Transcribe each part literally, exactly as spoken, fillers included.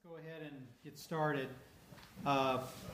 Go ahead and get started. Uh,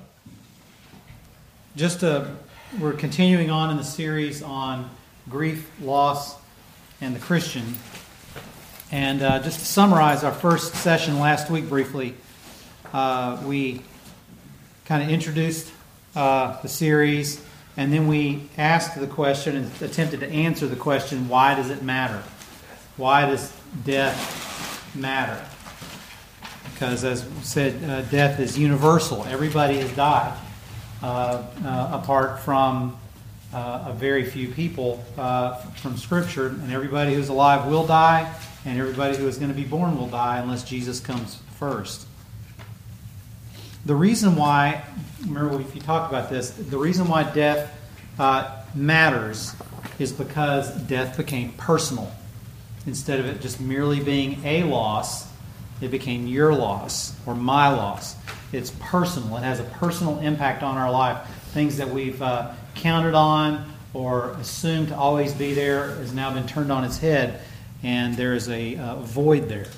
just uh, we're continuing on in the series on grief, loss, and the Christian. And uh, just to summarize our first session last week briefly, uh, we kind of introduced uh, the series, and then we asked the question and attempted to answer the question, why does it matter? Why does death matter? Because, as we said, uh, death is universal. Everybody has died, uh, uh, apart from uh, a very few people uh, from Scripture. And everybody who's alive will die, and everybody who is going to be born will die unless Jesus comes first. The reason why, remember if you talked about this, the reason why death uh, matters is because death became personal. Instead of it just merely being a loss, it became your loss or my loss. It's personal. It has a personal impact on our life. Things that we've uh, counted on or assumed to always be there has now been turned on its head, and there is a uh, void there.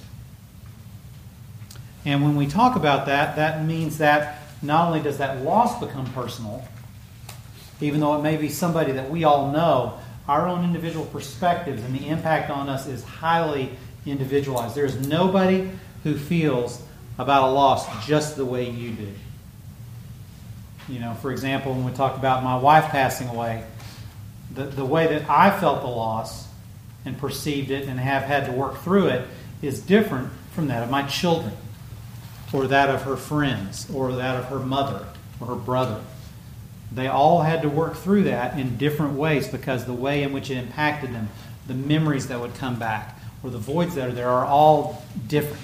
And when we talk about that, that means that not only does that loss become personal, even though it may be somebody that we all know, our own individual perspectives and the impact on us is highly individualized. There is nobody who feels about a loss just the way you do. You know, for example, when we talk about my wife passing away, the, the way that I felt the loss and perceived it and have had to work through it is different from that of my children, or that of her friends, or that of her mother or her brother. They all had to work through that in different ways because the way in which it impacted them, the memories that would come back, or the voids that are there are all different.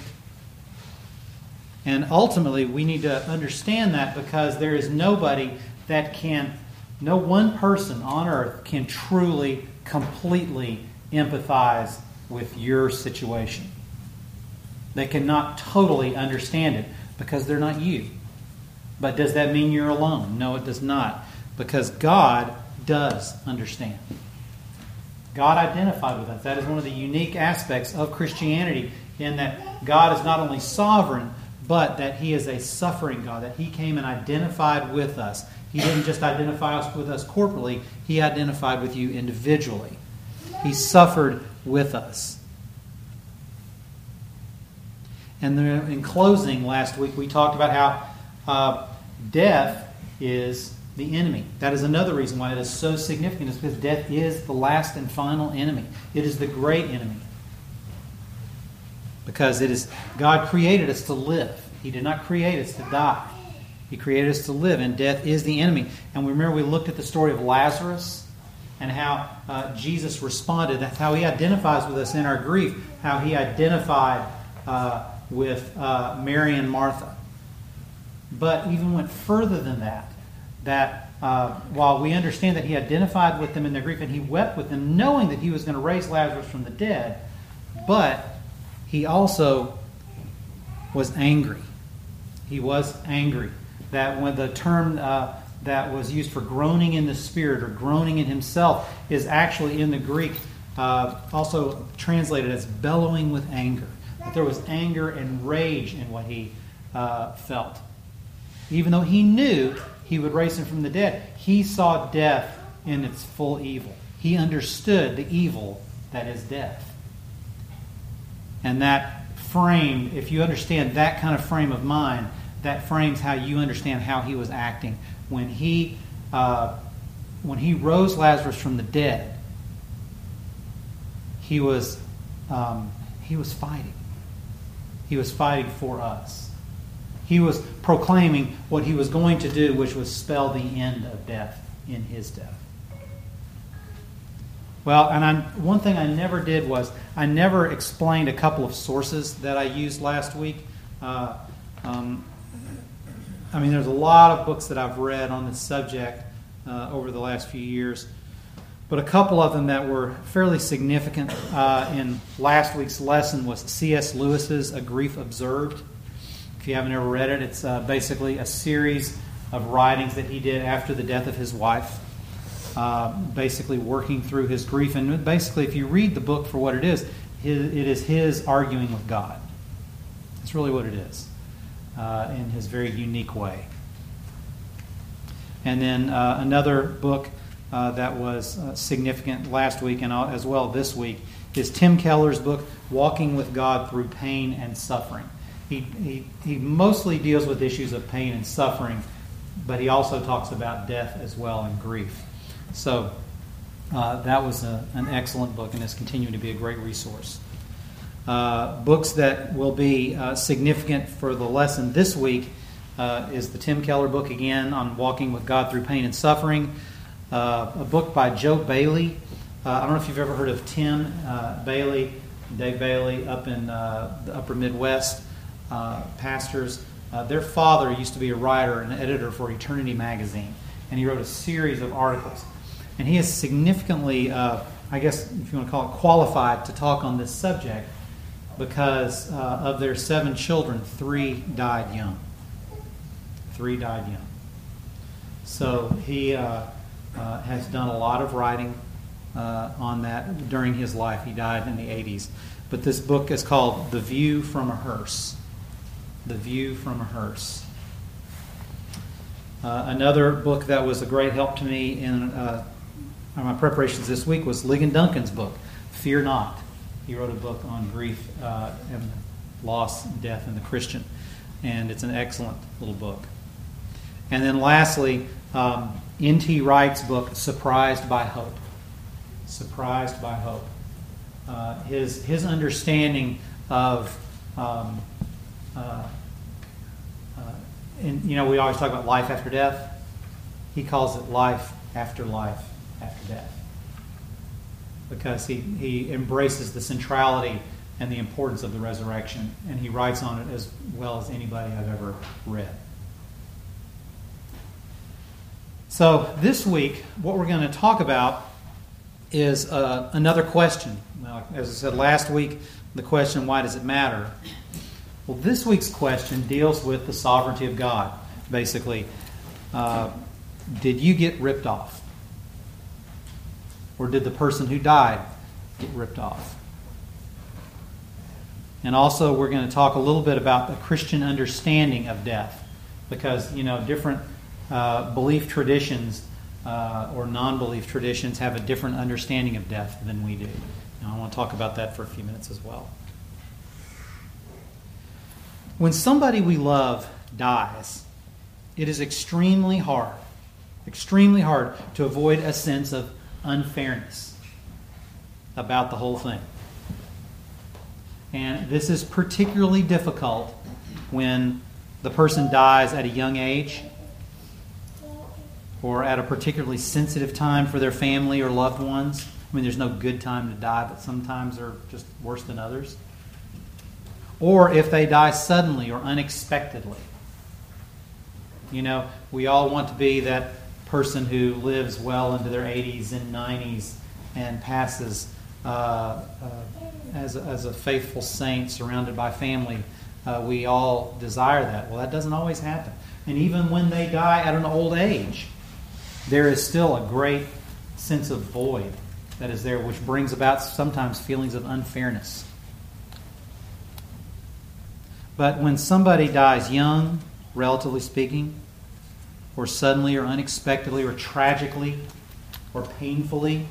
And ultimately, we need to understand that because there is nobody that can, no one person on earth can truly, completely empathize with your situation. They cannot totally understand it because they're not you. But does that mean you're alone? No, it does not. Because God does understand. God identified with us. That is one of the unique aspects of Christianity, in that God is not only sovereign, but that He is a suffering God, that He came and identified with us. He didn't just identify with us corporately, He identified with you individually. He suffered with us. And then in closing last week, we talked about how uh, death is the enemy. That is another reason why it is so significant, is because death is the last and final enemy. It is the great enemy. Because it is God created us to live. He did not create us to die. He created us to live, and death is the enemy. And we remember we looked at the story of Lazarus and how uh, Jesus responded. That's how He identifies with us in our grief, how He identified uh, with uh, Mary and Martha. But even went further than that, that uh, while we understand that He identified with them in their grief and He wept with them, knowing that He was going to raise Lazarus from the dead, but He also was angry. He was angry. That when the term uh, that was used for groaning in the Spirit or groaning in Himself is actually in the Greek uh, also translated as bellowing with anger. That there was anger and rage in what He uh, felt. Even though He knew He would raise Him from the dead, He saw death in its full evil. He understood the evil that is death. And that frame, if you understand that kind of frame of mind, that frames how you understand how He was acting. When He, uh, when he rose Lazarus from the dead, He was, um, he was fighting. He was fighting for us. He was proclaiming what He was going to do, which was spell the end of death in His death. Well, and I, one thing I never did was I never explained a couple of sources that I used last week. Uh, um, I mean, there's a lot of books that I've read on this subject uh, over the last few years, but a couple of them that were fairly significant uh, in last week's lesson was C S Lewis's A Grief Observed. If you haven't ever read it, it's uh, basically a series of writings that he did after the death of his wife. Uh, basically working through his grief. And basically, if you read the book for what it is, it is his arguing with God. That's really what it is. uh, in his very unique way. And then uh, another book uh, that was uh, significant last week and as well this week is Tim Keller's book, Walking with God Through Pain and Suffering. He, he, he mostly deals with issues of pain and suffering, but he also talks about death as well and grief. So uh, that was a, an excellent book and is continuing to be a great resource. Uh, books that will be uh, significant for the lesson this week uh, is the Tim Keller book again on Walking with God Through Pain and Suffering. Uh, a book by Joe Bailey. Uh, I don't know if you've ever heard of Tim uh, Bailey, Dave Bailey, up in uh, the upper Midwest, uh, pastors. Uh, their father used to be a writer and editor for Eternity Magazine, and he wrote a series of articles. And he is significantly, uh, I guess if you want to call it, qualified to talk on this subject because uh, of their seven children, three died young. Three died young. So he uh, uh, has done a lot of writing uh, on that during his life. He died in the eighties. But this book is called The View from a Hearse. The View from a Hearse. Uh, another book that was a great help to me in uh, my preparations this week was Ligon Duncan's book, Fear Not. He wrote a book on grief uh, and loss and death in the Christian. And it's an excellent little book. And then lastly, um, N T Wright's book, Surprised by Hope. Surprised by Hope. Uh, his, his understanding of... Um, Uh, uh, and you know, we always talk about life after death. He calls it life after life after death, because he, he embraces the centrality and the importance of the resurrection, and he writes on it as well as anybody I've ever read. So this week, what we're going to talk about is uh, another question. Now, as I said last week, the question, why does it matter? Well, this week's question deals with the sovereignty of God, basically. Uh, did you get ripped off? Or did the person who died get ripped off? And also, we're going to talk a little bit about the Christian understanding of death. Because, you know, different uh, belief traditions uh, or non-belief traditions have a different understanding of death than we do. And I want to talk about that for a few minutes as well. When somebody we love dies, it is extremely hard, extremely hard to avoid a sense of unfairness about the whole thing. And this is particularly difficult when the person dies at a young age or at a particularly sensitive time for their family or loved ones. I mean, there's no good time to die, but sometimes they're just worse than others. Or if they die suddenly or unexpectedly. You know, we all want to be that person who lives well into their eighties and nineties and passes uh, uh, as, a, as a faithful saint surrounded by family. Uh, we all desire that. Well, that doesn't always happen. And even when they die at an old age, there is still a great sense of void that is there, which brings about sometimes feelings of unfairness. But when somebody dies young, relatively speaking, or suddenly or unexpectedly or tragically or painfully,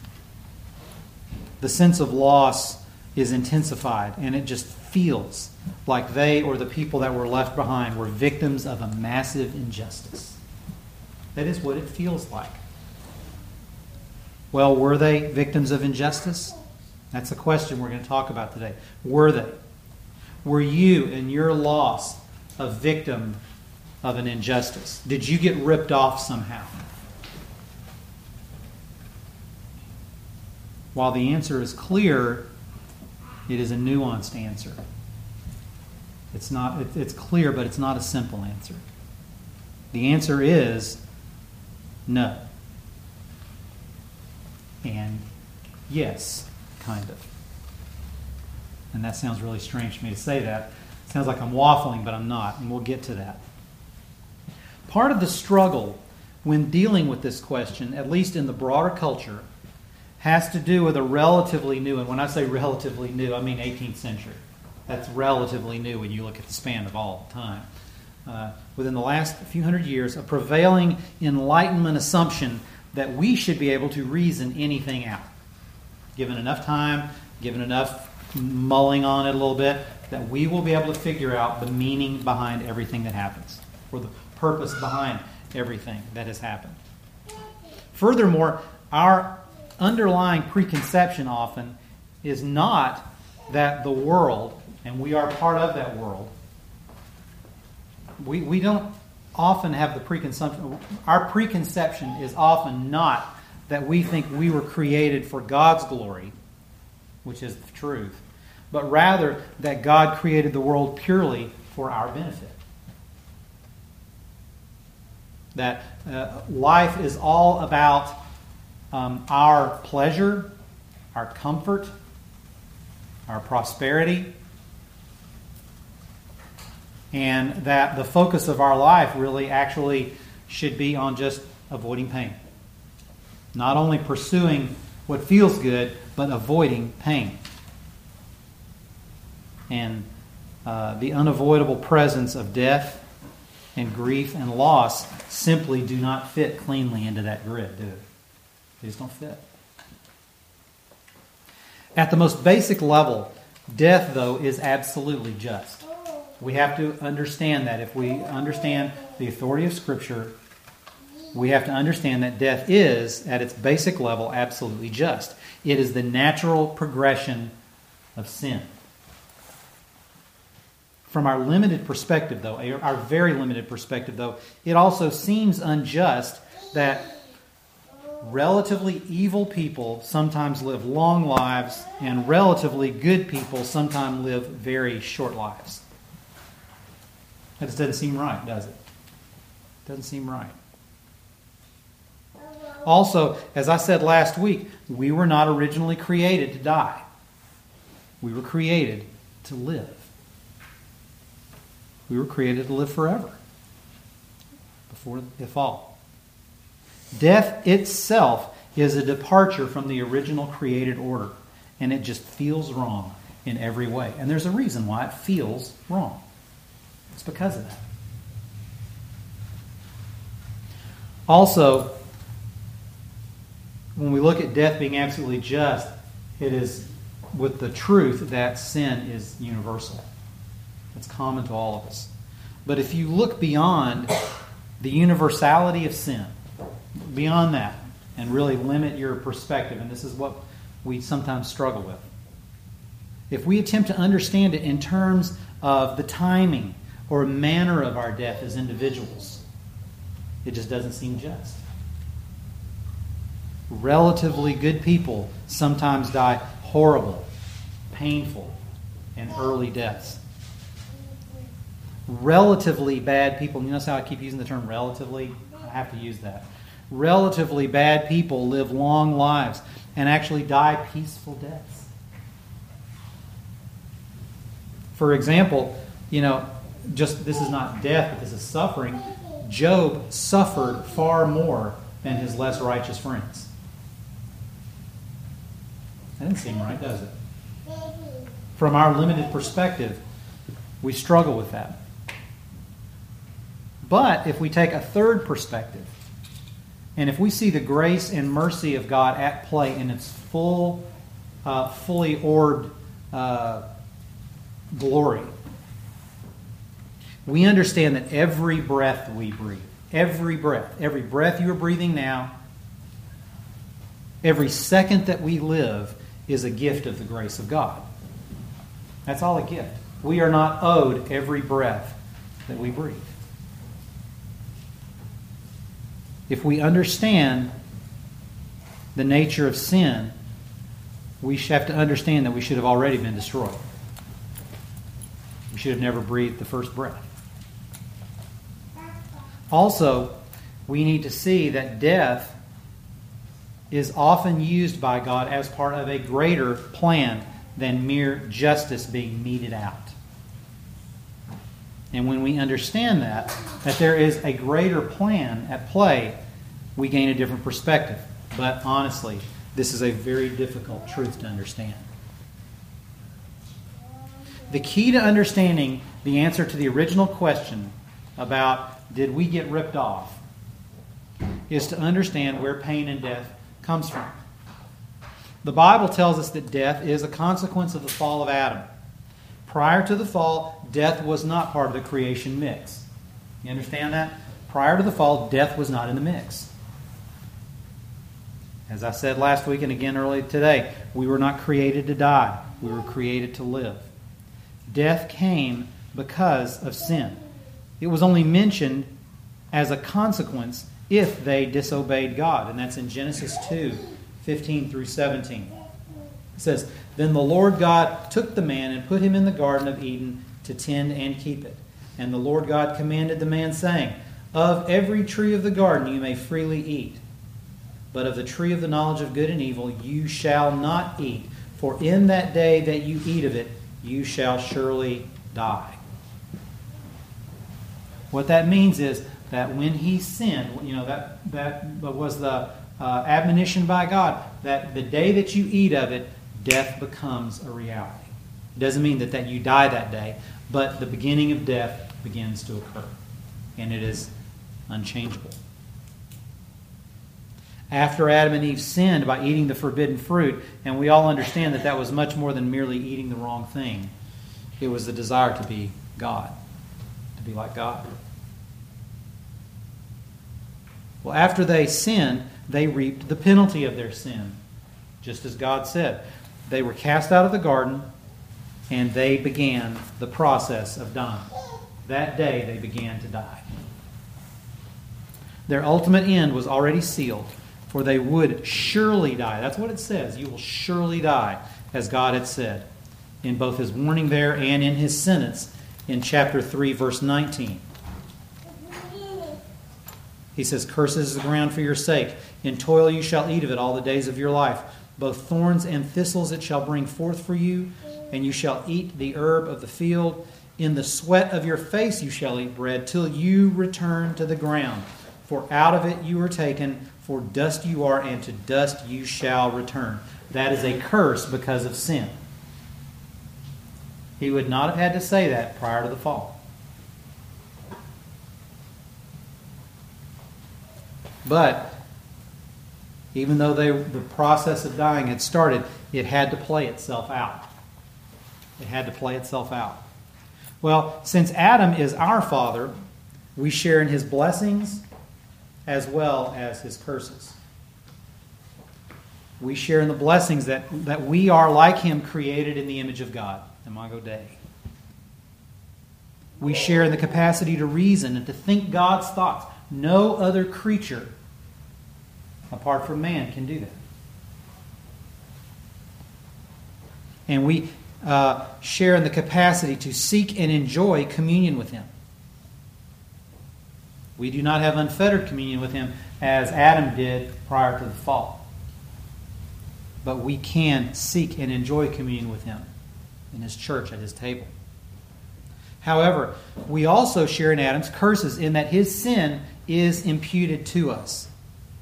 the sense of loss is intensified, and it just feels like they or the people that were left behind were victims of a massive injustice. That is what it feels like. Well, were they victims of injustice? That's the question we're going to talk about today. Were they? Were you, in your loss, a victim of an injustice? Did you get ripped off somehow? While the answer is clear, it is a nuanced answer. It's not. It, it's clear, but it's not a simple answer. The answer is no. And yes, kind of. And that sounds really strange for me to say that. It sounds like I'm waffling, but I'm not, and we'll get to that. Part of the struggle when dealing with this question, at least in the broader culture, has to do with a relatively new, and when I say relatively new, I mean eighteenth century. That's relatively new when you look at the span of all time. Uh, within the last few hundred years, a prevailing Enlightenment assumption that we should be able to reason anything out. Given enough time, given enough mulling on it a little bit, that we will be able to figure out the meaning behind everything that happens, or the purpose behind everything that has happened. Furthermore, our underlying preconception often is not that the world, and we are part of that world, we, we don't often have the preconception. Our preconception is often not that we think we were created for God's glory, which is the truth, but rather that God created the world purely for our benefit. That uh, life is all about um, our pleasure, our comfort, our prosperity, and that the focus of our life really actually should be on just avoiding pain. Not only pursuing what feels good, but avoiding pain. And uh, the unavoidable presence of death and grief and loss simply do not fit cleanly into that grid, do they? They just don't fit. At the most basic level, death, though, is absolutely just. We have to understand that. If we understand the authority of Scripture, we have to understand that death is, at its basic level, absolutely just. It is the natural progression of sin. From our limited perspective, though, our very limited perspective, though, it also seems unjust that relatively evil people sometimes live long lives and relatively good people sometimes live very short lives. That just doesn't seem right, does it? Doesn't seem right. Also, as I said last week, we were not originally created to die. We were created to live. We were created to live forever before the fall. Death itself is a departure from the original created order, and it just feels wrong in every way. And there's a reason why it feels wrong. It's because of that. Also, when we look at death being absolutely just, it is with the truth that sin is universal. It's common to all of us. But if you look beyond the universality of sin, beyond that, and really limit your perspective, and this is what we sometimes struggle with. If we attempt to understand it in terms of the timing or manner of our death as individuals, it just doesn't seem just. Relatively good people sometimes die horrible, painful, and early deaths. Relatively bad people, you notice how I keep using the term relatively? I have to use that. Relatively bad people live long lives and actually die peaceful deaths. For example, you know, just this is not death, but this is suffering. Job suffered far more than his less righteous friends. That doesn't seem right, does it? From our limited perspective, we struggle with that. But if we take a third perspective, and if we see the grace and mercy of God at play in its full, uh, fully orbed uh, glory, we understand that every breath we breathe, every breath, every breath you are breathing now, every second that we live is a gift of the grace of God. That's all a gift. We are not owed every breath that we breathe. If we understand the nature of sin, we have to understand that we should have already been destroyed. We should have never breathed the first breath. Also, we need to see that death is often used by God as part of a greater plan than mere justice being meted out. And when we understand that, that there is a greater plan at play, we gain a different perspective. But honestly, this is a very difficult truth to understand. The key to understanding the answer to the original question about did we get ripped off is to understand where pain and death comes from. The Bible tells us that death is a consequence of the fall of Adam. Prior to the fall, death was not part of the creation mix. You understand that? Prior to the fall, death was not in the mix. As I said last week and again earlier today, we were not created to die. We were created to live. Death came because of sin. It was only mentioned as a consequence if they disobeyed God. And that's in Genesis two, fifteen through seventeen. It says, "Then the Lord God took the man and put him in the Garden of Eden to tend and keep it. And the Lord God commanded the man, saying, Of every tree of the garden you may freely eat, but of the tree of the knowledge of good and evil you shall not eat, for in that day that you eat of it you shall surely die." What that means is that when he sinned, you know, that, that was the uh, admonition by God, that the day that you eat of it, death becomes a reality. It doesn't mean that, that you die that day, but the beginning of death begins to occur. And it is unchangeable. After Adam and Eve sinned by eating the forbidden fruit, and we all understand that that was much more than merely eating the wrong thing. It was the desire to be God, to be like God. Well, after they sinned, they reaped the penalty of their sin, just as God said. They were cast out of the garden, and they began the process of dying. That day they began to die. Their ultimate end was already sealed, for they would surely die. That's what it says. You will surely die, as God had said, in both His warning there and in His sentence in chapter three, verse nineteen. He says, "Cursed is the ground for your sake. In toil you shall eat of it all the days of your life. Both thorns and thistles it shall bring forth for you, and you shall eat the herb of the field. In the sweat of your face you shall eat bread, till you return to the ground. For out of it you were taken, for dust you are, and to dust you shall return." That is a curse because of sin. He would not have had to say that prior to the fall. But even though they, the process of dying had started, it had to play itself out. It had to play itself out. Well, since Adam is our father, we share in his blessings as well as his curses. We share in the blessings that, that we are like him, created in the image of God. Imago Dei. We share in the capacity to reason and to think God's thoughts. No other creature, apart from man, can do that. And we uh, share in the capacity to seek and enjoy communion with Him. We do not have unfettered communion with Him as Adam did prior to the fall. But we can seek and enjoy communion with Him in His church, at His table. However, we also share in Adam's curses in that his sin is imputed to us.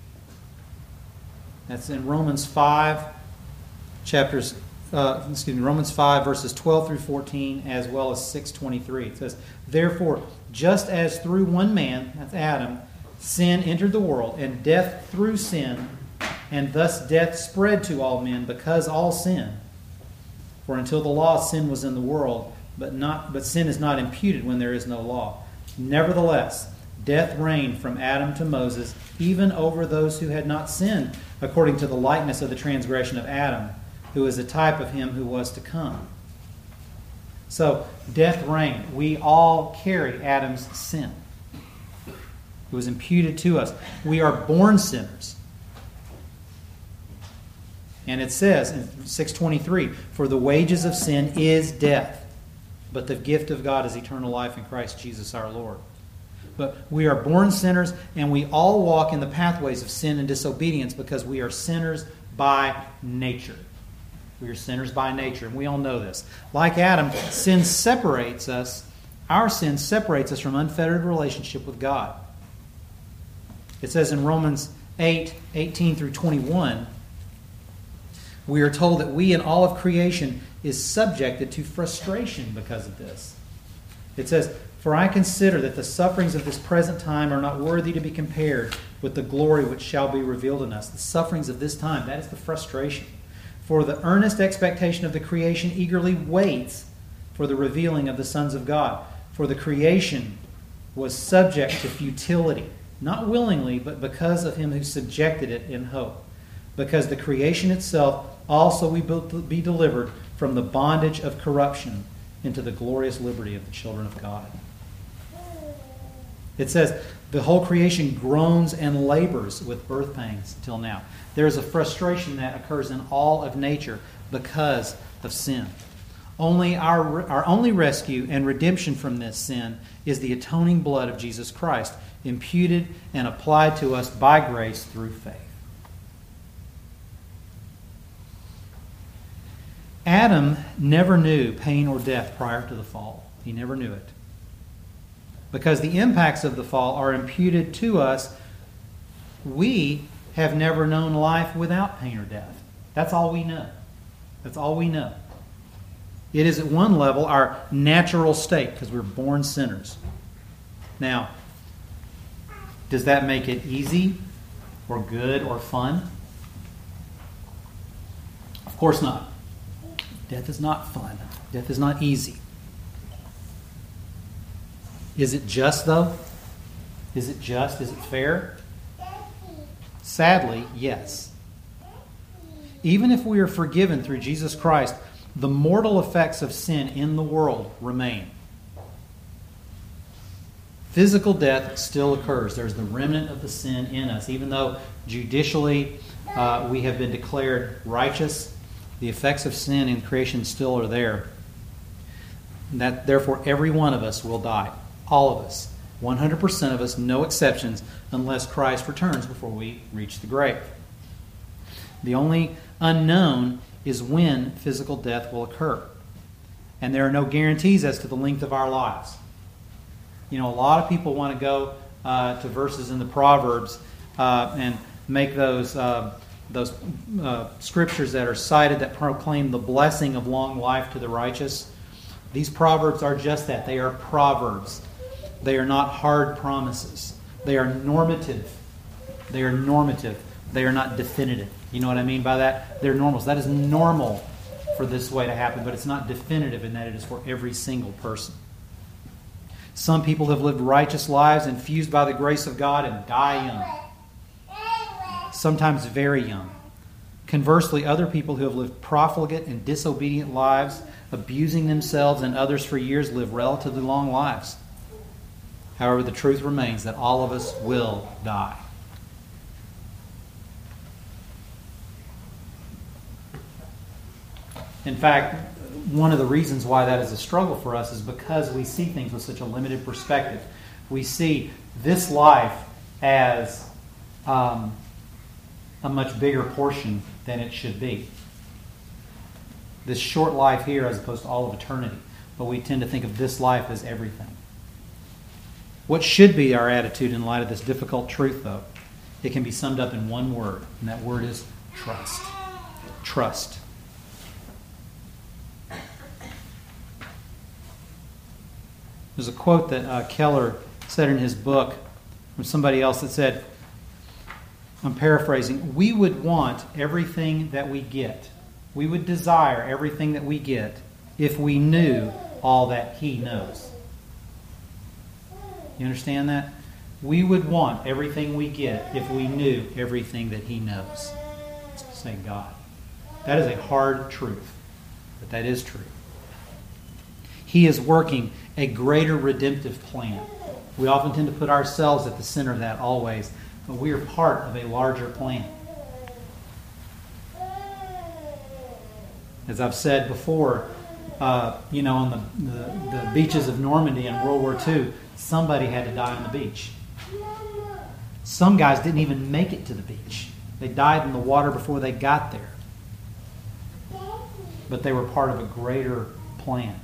That's in Romans five, chapters, uh, excuse me, Romans five, verses twelve through fourteen, as well as six twenty-three. It says, "Therefore, just as through one man, that's Adam, sin entered the world, and death through sin, and thus death spread to all men because all sin. For until the law, sin was in the world, but not but sin is not imputed when there is no law. Nevertheless, death reigned from Adam to Moses, even over those who had not sinned, according to the likeness of the transgression of Adam, who is a type of him who was to come." So, death reigned. We all carry Adam's sin. It was imputed to us. We are born sinners. And it says in six twenty-three, "For the wages of sin is death, but the gift of God is eternal life in Christ Jesus our Lord." But we are born sinners, and we all walk in the pathways of sin and disobedience because we are sinners by nature. We are sinners by nature, and we all know this. Like Adam, sin separates us. Our sin separates us from unfettered relationship with God. It says in Romans eight, eighteen through twenty-one, we are told that we and all of creation is subjected to frustration because of this. It says, "For I consider that the sufferings of this present time are not worthy to be compared with the glory which shall be revealed in us." The sufferings of this time, that is the frustration. "For the earnest expectation of the creation eagerly waits for the revealing of the sons of God. For the creation was subject to futility, not willingly, but because of him who subjected it in hope. Because the creation itself also will be delivered from the bondage of corruption into the glorious liberty of the children of God." It says, the whole creation groans and labors with birth pangs till now. There is a frustration that occurs in all of nature because of sin. Only our, our only rescue and redemption from this sin is the atoning blood of Jesus Christ, imputed and applied to us by grace through faith. Adam never knew pain or death prior to the fall. He never knew it. Because the impacts of the fall are imputed to us, we have never known life without pain or death. That's all we know. That's all we know. It is at one level our natural state because we're born sinners. Now, does that make it easy or good or fun? Of course not. Death is not fun. Death is not easy. Is it just, though? Is it just? Is it fair? Sadly, yes. Even if we are forgiven through Jesus Christ, the mortal effects of sin in the world remain. Physical death still occurs. There's the remnant of the sin in us. Even though judicially uh, we have been declared righteous, the effects of sin in creation still are there. That, therefore, every one of us will die. All of us. one hundred percent of us, no exceptions, unless Christ returns before we reach the grave. The only unknown is when physical death will occur. And there are no guarantees as to the length of our lives. You know, a lot of people want to go uh, to verses in the Proverbs uh, and make those... Uh, Those uh, scriptures that are cited that proclaim the blessing of long life to the righteous. These proverbs are just that. They are proverbs. They are not hard promises. They are normative. They are normative. They are not definitive. You know what I mean by that? They're normal. So that is normal for this way to happen, but it's not definitive in that it is for every single person. Some people have lived righteous lives infused by the grace of God and die young. Sometimes very young. Conversely, other people who have lived profligate and disobedient lives, abusing themselves and others for years, live relatively long lives. However, the truth remains that all of us will die. In fact, one of the reasons why that is a struggle for us is because we see things with such a limited perspective. We see this life as um, a much bigger portion than it should be. This short life here as opposed to all of eternity. But we tend to think of this life as everything. What should be our attitude in light of this difficult truth, though? It can be summed up in one word, and that word is trust. Trust. There's a quote that uh, Keller said in his book from somebody else that said, I'm paraphrasing, we would want everything that we get. We would desire everything that we get if we knew all that He knows. You understand that? We would want everything we get if we knew everything that He knows. Say God. That is a hard truth, but that is true. He is working a greater redemptive plan. We often tend to put ourselves at the center of that always, but we are part of a larger plan. As I've said before, uh, you know, on the, the, the beaches of Normandy in World War Two, somebody had to die on the beach. Some guys didn't even make it to the beach. They died in the water before they got there. But they were part of a greater plan.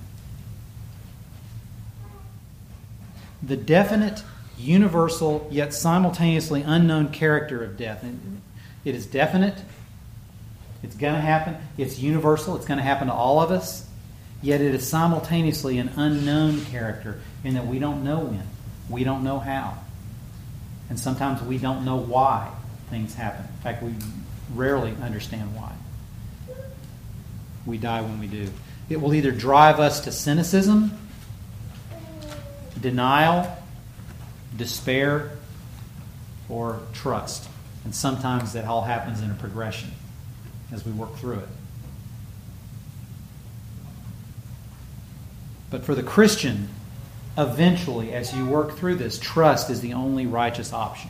The definite, universal, yet simultaneously unknown character of death. It is definite, It's going to happen. It's universal. It's going to happen to all of us. Yet it is simultaneously an unknown character in that we don't know when. We don't know how. And sometimes we don't know why things happen. In fact, we rarely understand why. We die when we do. It will either drive us to cynicism, denial, despair, or trust. And sometimes that all happens in a progression as we work through it. But for the Christian, eventually, as you work through this, trust is the only righteous option.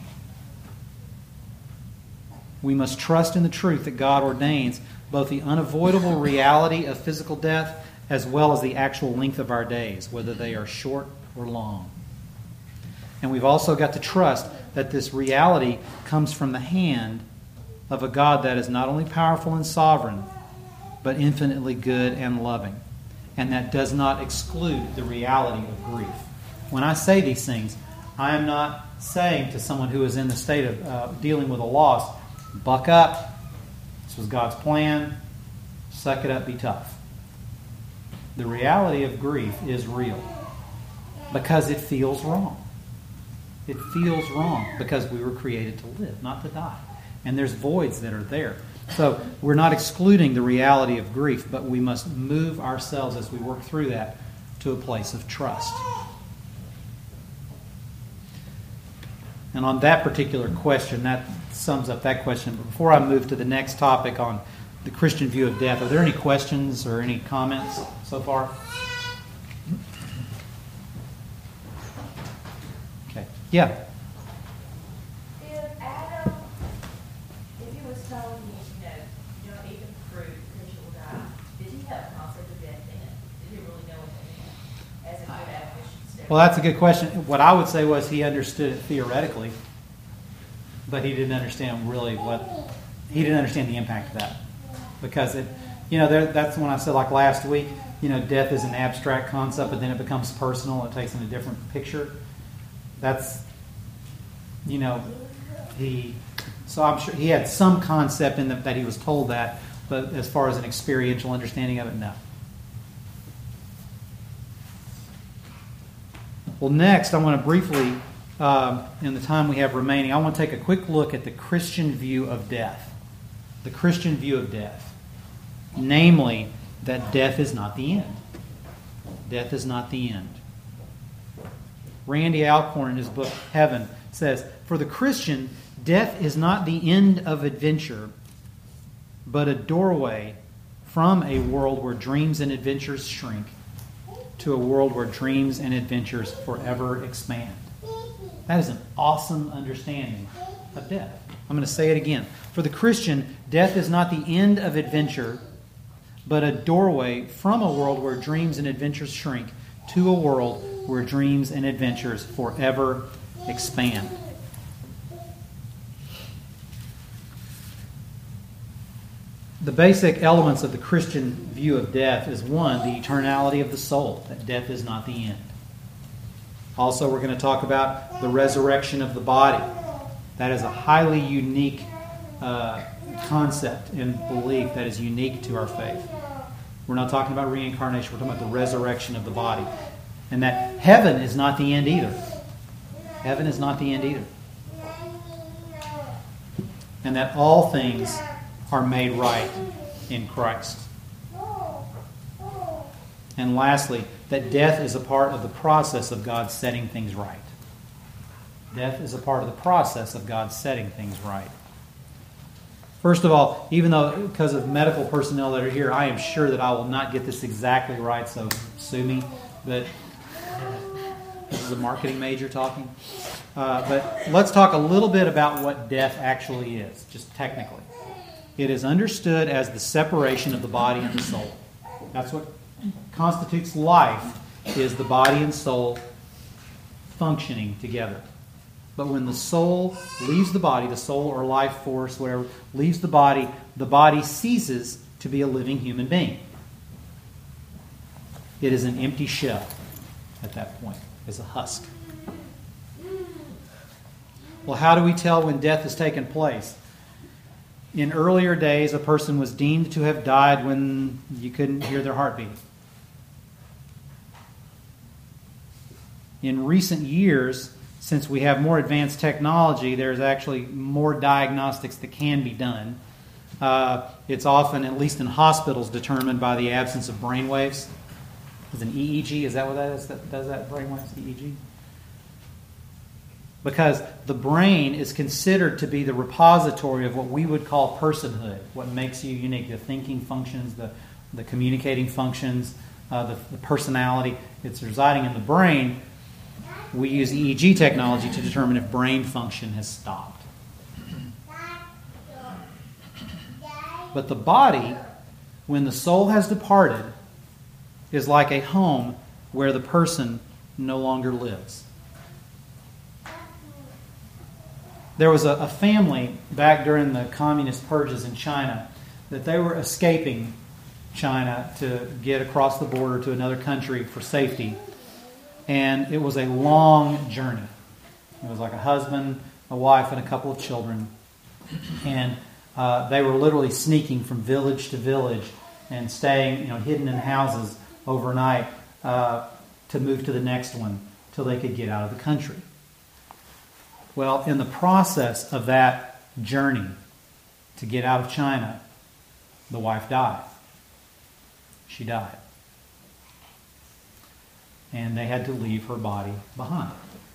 We must trust in the truth that God ordains both the unavoidable reality of physical death as well as the actual length of our days, whether they are short or long. And we've also got to trust that this reality comes from the hand of a God that is not only powerful and sovereign, but infinitely good and loving. And that does not exclude the reality of grief. When I say these things, I am not saying to someone who is in the state of uh, dealing with a loss, buck up. This was God's plan. Suck it up, be tough. The reality of grief is real because it feels wrong. It feels wrong because we were created to live, not to die. And there's voids that are there. So we're not excluding the reality of grief, but we must move ourselves as we work through that to a place of trust. And on that particular question, that sums up that question. But before I move to the next topic on the Christian view of death, are there any questions or any comments so far? Okay. Yeah. Well, that's a good question. What I would say was he understood it theoretically, but he didn't understand really what, he didn't understand the impact of that. Because, it, you know, there, that's when I said, like last week, you know, death is an abstract concept, but then it becomes personal. It takes on a different picture. That's, you know, he, so I'm sure he had some concept in the, that he was told that, but as far as an experiential understanding of it, no. Well, next, I want to briefly, um, in the time we have remaining, I want to take a quick look at the Christian view of death. The Christian view of death. Namely, that death is not the end. Death is not the end. Randy Alcorn, in his book, Heaven, says, for the Christian, death is not the end of adventure, but a doorway from a world where dreams and adventures shrink to a world where dreams and adventures forever expand. That is an awesome understanding of death. I'm going to say it again. For the Christian, death is not the end of adventure, but a doorway from a world where dreams and adventures shrink to a world where dreams and adventures forever expand. The basic elements of the Christian view of death is, one, the eternality of the soul, that death is not the end. Also, we're going to talk about the resurrection of the body. That is a highly unique uh, concept and belief that is unique to our faith. We're not talking about reincarnation. We're talking about the resurrection of the body. And that heaven is not the end either. Heaven is not the end either. And that all things are made right in Christ. And lastly, that death is a part of the process of God setting things right. Death is a part of the process of God setting things right. First of all, even though because of medical personnel that are here, I am sure that I will not get this exactly right, so sue me. But this is a marketing major talking. Uh, but let's talk a little bit about what death actually is, just technically. It is understood as the separation of the body and the soul. That's what constitutes life, is the body and soul functioning together. But when the soul leaves the body, the soul or life force, whatever, leaves the body, the body ceases to be a living human being. It is an empty shell at that point, as a husk. Well, how do we tell when death has taken place? In earlier days, a person was deemed to have died when you couldn't hear their heartbeat. In recent years, since we have more advanced technology, there's actually more diagnostics that can be done. Uh, it's often, at least in hospitals, determined by the absence of brain waves. Is an E E G, is that what that is? That does that brain waves, E E G? Because the brain is considered to be the repository of what we would call personhood, what makes you unique, the thinking functions, the, the communicating functions, uh, the, the personality. It's residing in the brain. We use E E G technology to determine if brain function has stopped. But the body, when the soul has departed, is like a home where the person no longer lives. There was a, a family back during the communist purges in China that they were escaping China to get across the border to another country for safety. And it was a long journey. It was like a husband, a wife, and a couple of children. And uh, they were literally sneaking from village to village and staying, you know, hidden in houses overnight uh, to move to the next one till they could get out of the country. Well, in the process of that journey to get out of China, the wife died. She died. And they had to leave her body behind.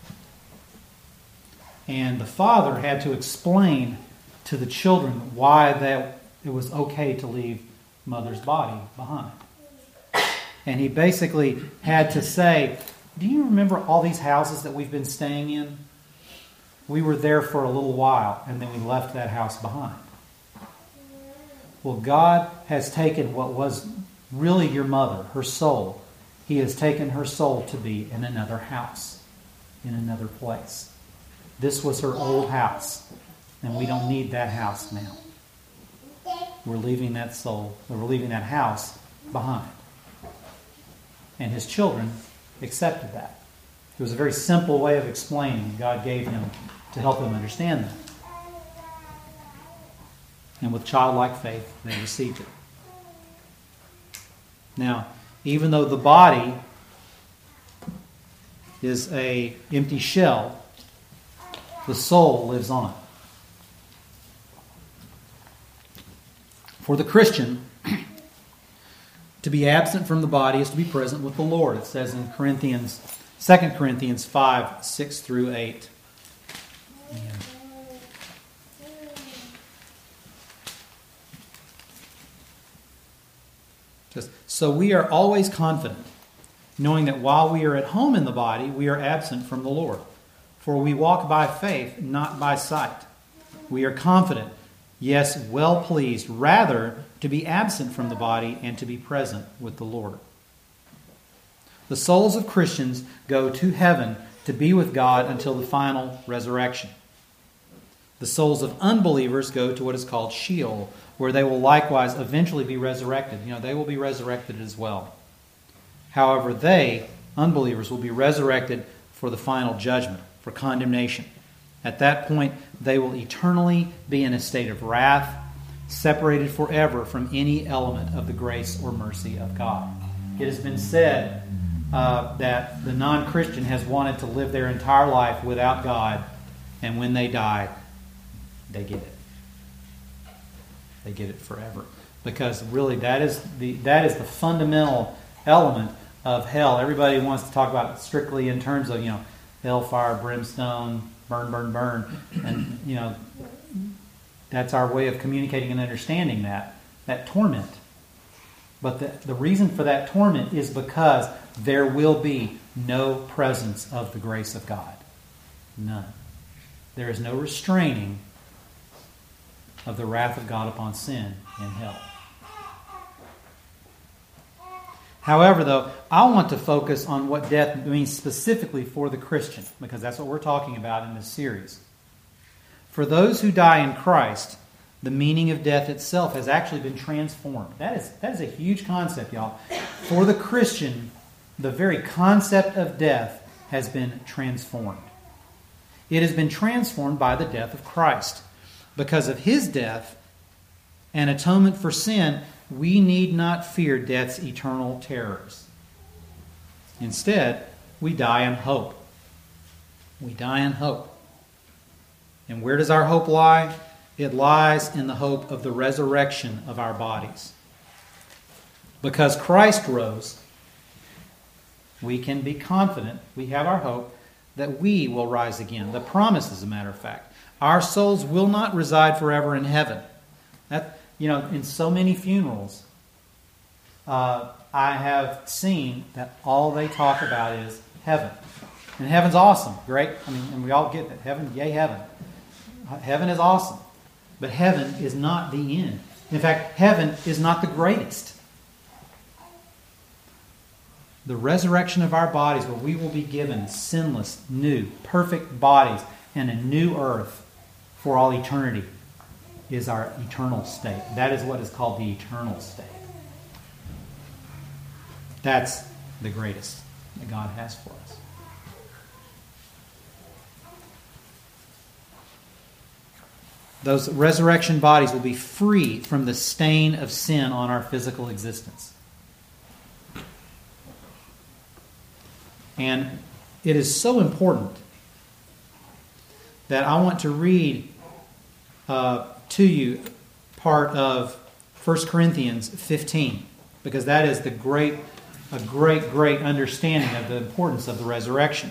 And the father had to explain to the children why that it was okay to leave mother's body behind. And he basically had to say, do you remember all these houses that we've been staying in? We were there for a little while, and then we left that house behind. Well, God has taken what was really your mother, her soul. He has taken her soul to be in another house, in another place. This was her old house, and we don't need that house now. We're leaving that soul, we're leaving that house behind. And his children accepted that. It was a very simple way of explaining God gave him to help them understand that. And with childlike faith, they received it. Now, even though the body is an empty shell, the soul lives on. For the Christian, to be absent from the body is to be present with the Lord. It says in Corinthians, Second Corinthians five, six through eight. And just, so we are always confident, knowing that while we are at home in the body, we are absent from the Lord. For we walk by faith, not by sight. We are confident, yes, well pleased, rather to be absent from the body and to be present with the Lord. The souls of Christians go to heaven to be with God until the final resurrection. The souls of unbelievers go to what is called Sheol, where they will likewise eventually be resurrected. You know, they will be resurrected as well. However, they, unbelievers, will be resurrected for the final judgment, for condemnation. At that point, they will eternally be in a state of wrath, separated forever from any element of the grace or mercy of God. It has been said uh, that the non-Christian has wanted to live their entire life without God, and when they die, they get it. They get it forever. Because really, that is the that is the fundamental element of hell. Everybody wants to talk about it strictly in terms of, you know, hellfire, brimstone, burn, burn, burn. And, you know, that's our way of communicating and understanding that, that torment. But the, the reason for that torment is because there will be no presence of the grace of God. None. There is no restraining of the wrath of God upon sin in hell. However, though, I want to focus on what death means specifically for the Christian, because that's what we're talking about in this series. For those who die in Christ, the meaning of death itself has actually been transformed. That is, that is a huge concept, y'all. For the Christian, the very concept of death has been transformed. It has been transformed by the death of Christ. Because of his death, and atonement for sin, we need not fear death's eternal terrors. Instead, we die in hope. We die in hope. And where does our hope lie? It lies in the hope of the resurrection of our bodies. Because Christ rose, we can be confident, we have our hope, that we will rise again. The promise, as a matter of fact. Our souls will not reside forever in heaven. That, you know, in so many funerals, uh, I have seen that all they talk about is heaven. And heaven's awesome, great. I mean, and we all get that. Heaven, yay, heaven. Heaven is awesome. But heaven is not the end. In fact, heaven is not the greatest. The resurrection of our bodies, where we will be given sinless, new, perfect bodies and a new earth for all eternity, is our eternal state. That is what is called the eternal state. That's the greatest that God has for us. Those resurrection bodies will be free from the stain of sin on our physical existence. And it is so important that I want to read uh, to you part of First Corinthians fifteen, because that is the great, a great, great understanding of the importance of the resurrection.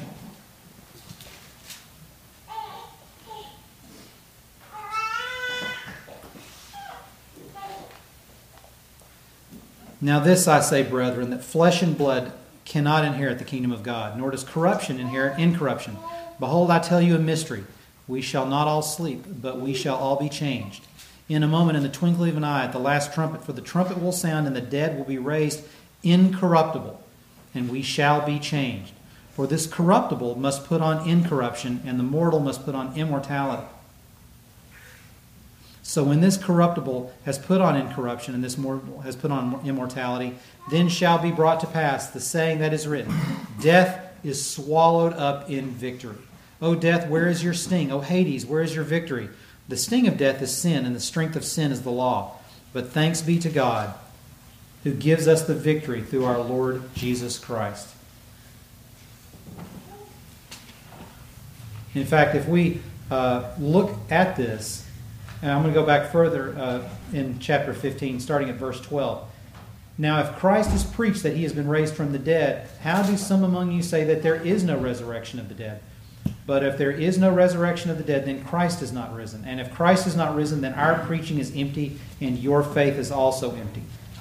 Now this I say, brethren, that flesh and blood cannot inherit the kingdom of God, nor does corruption inherit incorruption. Behold, I tell you a mystery. We shall not all sleep, but we shall all be changed. In a moment, in the twinkling of an eye, at the last trumpet, for the trumpet will sound, and the dead will be raised incorruptible, and we shall be changed. For this corruptible must put on incorruption, and the mortal must put on immortality. So when this corruptible has put on incorruption, and this mortal has put on immortality, then shall be brought to pass the saying that is written, Death is swallowed up in victory. O death, where is your sting? O Hades, where is your victory? The sting of death is sin, and the strength of sin is the law. But thanks be to God, who gives us the victory through our Lord Jesus Christ. In fact, if we uh, look at this, and I'm going to go back further uh, in chapter fifteen, starting at verse twelve. Now, if Christ is preached that he has been raised from the dead, how do some among you say that there is no resurrection of the dead? But if there is no resurrection of the dead, then Christ is not risen. And if Christ is not risen, then our preaching is empty, and your faith is also empty.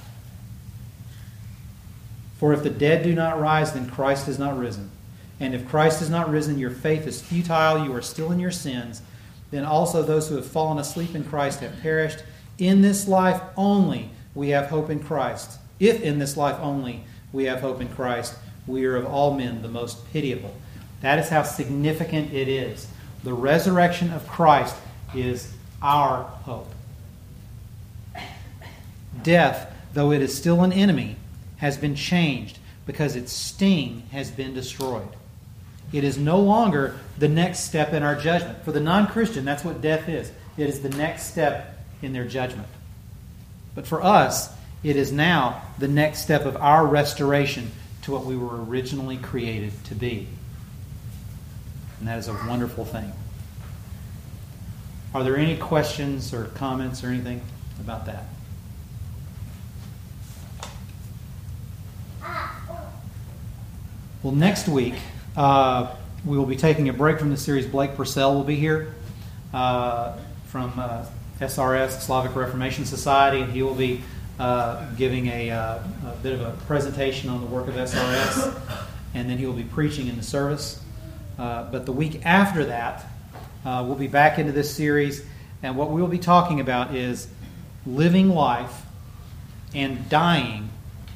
For if the dead do not rise, then Christ is not risen. And if Christ is not risen, your faith is futile, you are still in your sins. Then also those who have fallen asleep in Christ have perished. In this life only we have hope in Christ. If in this life only we have hope in Christ, we are of all men the most pitiable. That is how significant it is. The resurrection of Christ is our hope. Death, though it is still an enemy, has been changed because its sting has been destroyed. It is no longer the next step in our judgment. For the non-Christian, that's what death is. It is the next step in their judgment. But for us, it is now the next step of our restoration to what we were originally created to be. And that is a wonderful thing. Are there any questions or comments or anything about that? Well, next week, uh, we will be taking a break from the series. Blake Purcell will be here uh, from uh, S R S, Slavic Reformation Society, and he will be uh, giving a, uh, a bit of a presentation on the work of S R S, and then he will be preaching in the service. Uh, but the week after that, uh, we'll be back into this series, and what we'll be talking about is living life and dying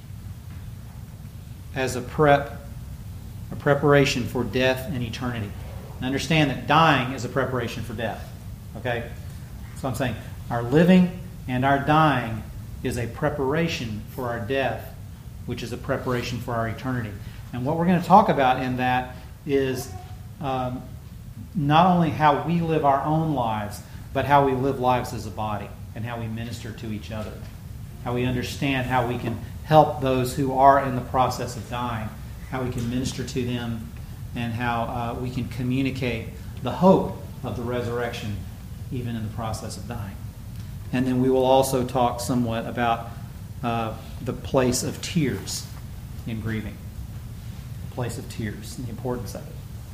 as a prep, a preparation for death and eternity. And understand that dying is a preparation for death. Okay? So I'm saying our living and our dying is a preparation for our death, which is a preparation for our eternity. And what we're going to talk about in that is um, not only how we live our own lives, but how we live lives as a body. and how we minister to each other, how we understand how we can help those who are in the process of dying, how we can minister to them, and how uh, we can communicate the hope of the resurrection even in the process of dying. And then we will also talk somewhat about uh, the place of tears in grieving. The place of tears and the importance of it.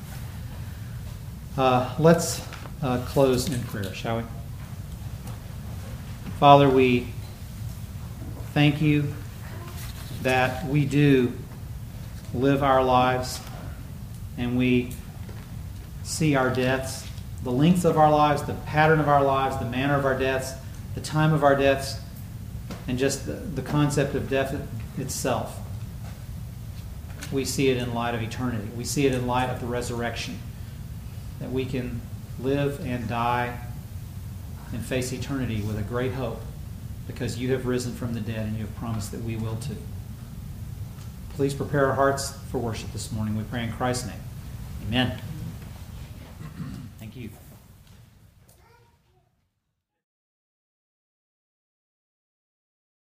Uh, let's uh, close in prayer, shall we? Father, we thank you that we do live our lives and we see our deaths, the lengths of our lives, the pattern of our lives, the manner of our deaths, the time of our deaths, and just the, the concept of death itself. We see it in light of eternity. We see it in light of the resurrection, that we can live and die and face eternity with a great hope because you have risen from the dead and you have promised that we will too. Please prepare our hearts for worship this morning. We pray in Christ's name. Amen. Thank you.